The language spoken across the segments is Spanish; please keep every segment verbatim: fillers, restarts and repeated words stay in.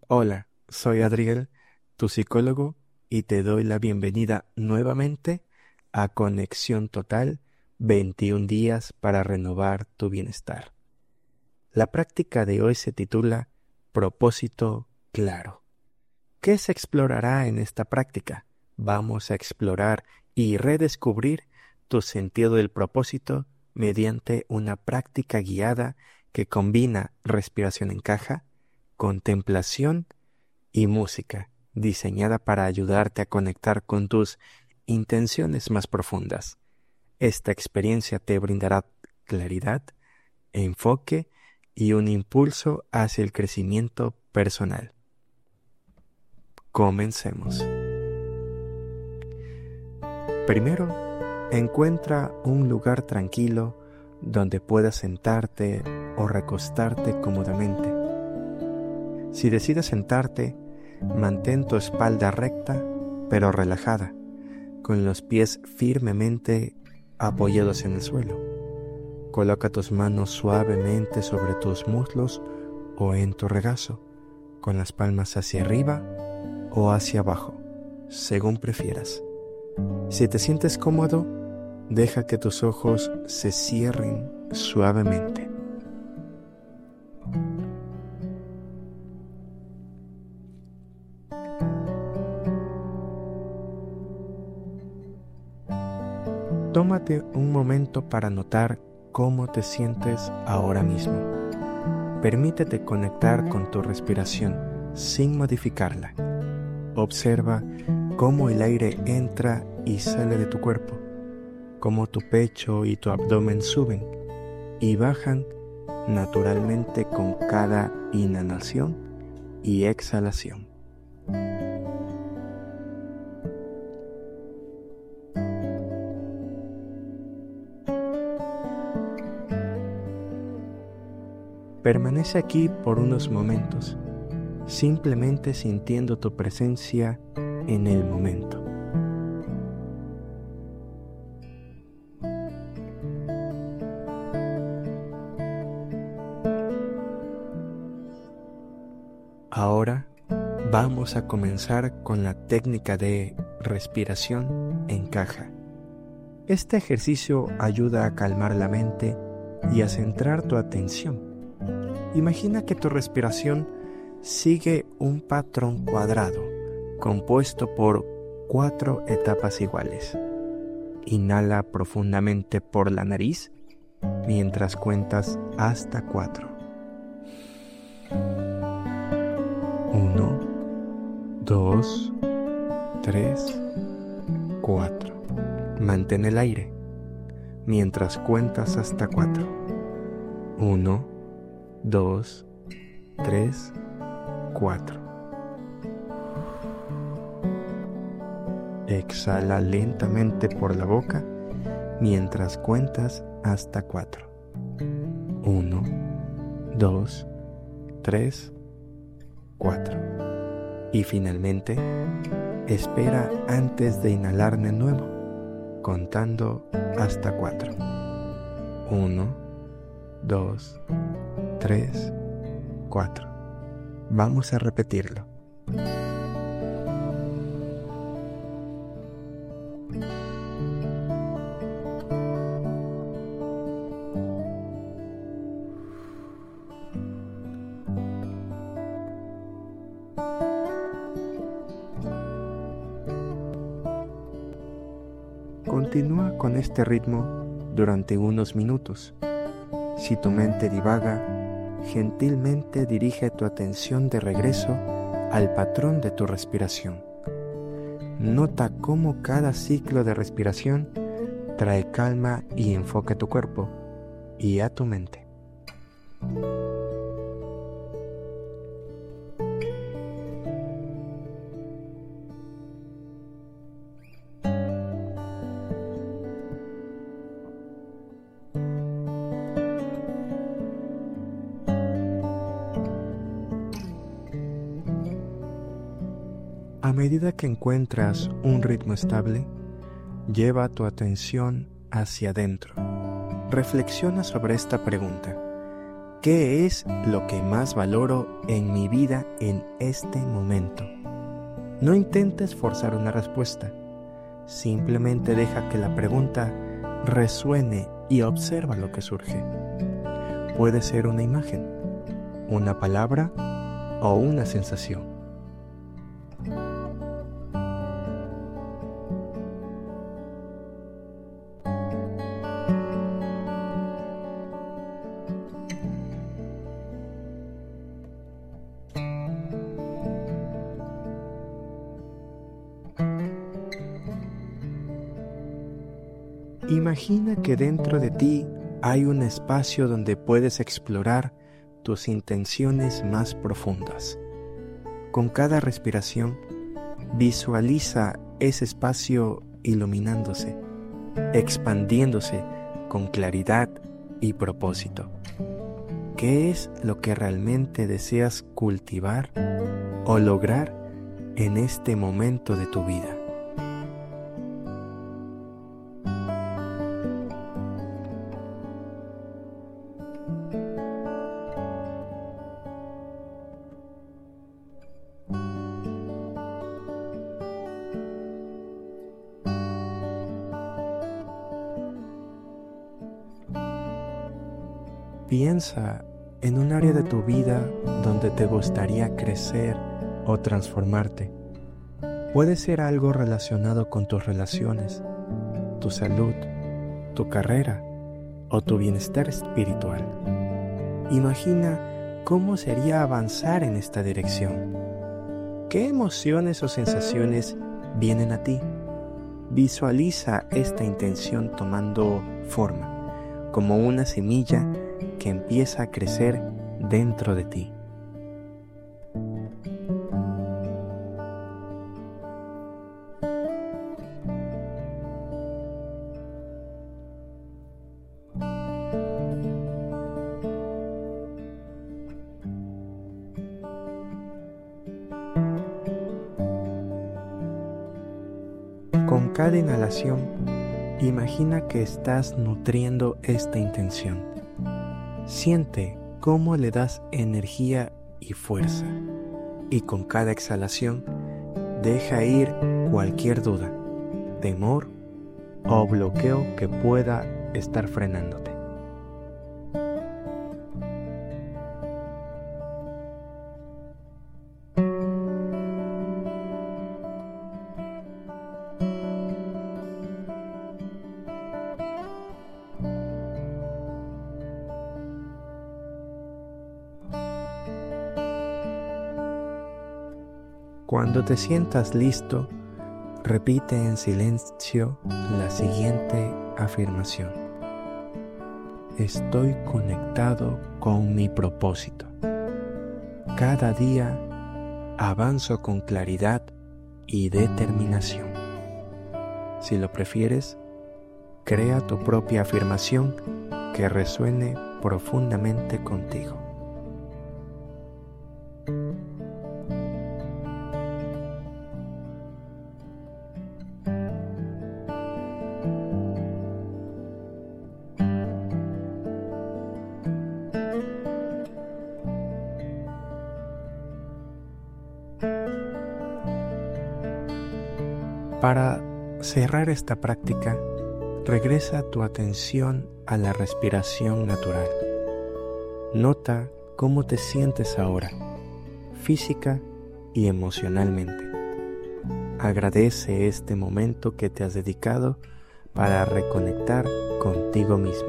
Hola, soy Adriel, tu psicólogo, y te doy la bienvenida nuevamente a Conexión Total, veintiún días para renovar tu bienestar. La práctica de hoy se titula Propósito Claro. ¿Qué se explorará en esta práctica? Vamos a explorar y redescubrir tu sentido del propósito mediante una práctica guiada que combina respiración en caja, contemplación y música, diseñada para ayudarte a conectar con tus intenciones más profundas. Esta experiencia te brindará claridad, enfoque y un impulso hacia el crecimiento personal. Comencemos. Primero, encuentra un lugar tranquilo donde puedas sentarte o recostarte cómodamente. Si decides sentarte, mantén tu espalda recta pero relajada, con los pies firmemente apoyados en el suelo. Coloca tus manos suavemente sobre tus muslos o en tu regazo, con las palmas hacia arriba o hacia abajo, según prefieras. Si te sientes cómodo, deja que tus ojos se cierren suavemente. Tómate un momento para notar cómo te sientes ahora mismo. Permítete conectar con tu respiración sin modificarla. Observa cómo el aire entra y sale de tu cuerpo, cómo tu pecho y tu abdomen suben y bajan naturalmente con cada inhalación y exhalación. Permanece aquí por unos momentos, simplemente sintiendo tu presencia en el momento. Ahora vamos a comenzar con la técnica de respiración en caja. Este ejercicio ayuda a calmar la mente y a centrar tu atención. Imagina que tu respiración sigue un patrón cuadrado, compuesto por cuatro etapas iguales. Inhala profundamente por la nariz mientras cuentas hasta cuatro. Uno, dos, tres, cuatro. Mantén el aire mientras cuentas hasta cuatro. Uno, dos, tres, cuatro. Exhala lentamente por la boca mientras cuentas hasta cuatro. Uno, dos, tres, cuatro. Y finalmente, espera antes de inhalar de nuevo, contando hasta cuatro. Uno, dos, tres, cuatro. Vamos a repetirlo. Continúa con este ritmo durante unos minutos. Si tu mente divaga, gentilmente dirige tu atención de regreso al patrón de tu respiración. Nota cómo cada ciclo de respiración trae calma y enfoque a tu cuerpo y a tu mente. A medida que encuentras un ritmo estable, lleva tu atención hacia adentro. Reflexiona sobre esta pregunta. ¿Qué es lo que más valoro en mi vida en este momento? No intentes forzar una respuesta. Simplemente deja que la pregunta resuene y observa lo que surge. Puede ser una imagen, una palabra o una sensación. Imagina que dentro de ti hay un espacio donde puedes explorar tus intenciones más profundas. Con cada respiración, visualiza ese espacio iluminándose, expandiéndose con claridad y propósito. ¿Qué es lo que realmente deseas cultivar o lograr en este momento de tu vida? Piensa en un área de tu vida donde te gustaría crecer o transformarte. Puede ser algo relacionado con tus relaciones, tu salud, tu carrera o tu bienestar espiritual. Imagina cómo sería avanzar en esta dirección. ¿Qué emociones o sensaciones vienen a ti? Visualiza esta intención tomando forma, como una semilla que empieza a crecer dentro de ti. Con cada inhalación, imagina que estás nutriendo esta intención. Siente cómo le das energía y fuerza, y con cada exhalación deja ir cualquier duda, temor o bloqueo que pueda estar frenándote. Cuando te sientas listo, repite en silencio la siguiente afirmación. Estoy conectado con mi propósito. Cada día avanzo con claridad y determinación. Si lo prefieres, crea tu propia afirmación que resuene profundamente contigo. Para cerrar esta práctica, regresa tu atención a la respiración natural. Nota cómo te sientes ahora, física y emocionalmente. Agradece este momento que te has dedicado para reconectar contigo mismo.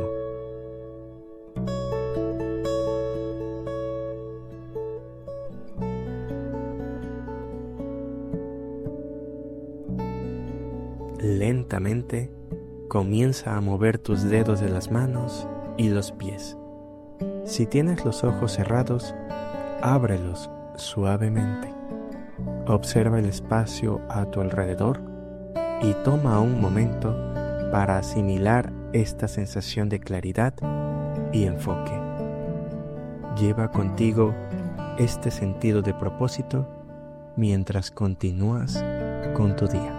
Lentamente, comienza a mover tus dedos de las manos y los pies. Si tienes los ojos cerrados, ábrelos suavemente. Observa el espacio a tu alrededor y toma un momento para asimilar esta sensación de claridad y enfoque. Lleva contigo este sentido de propósito mientras continúas con tu día.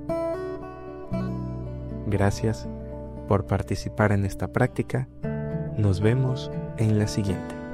Gracias por participar en esta práctica. Nos vemos en la siguiente.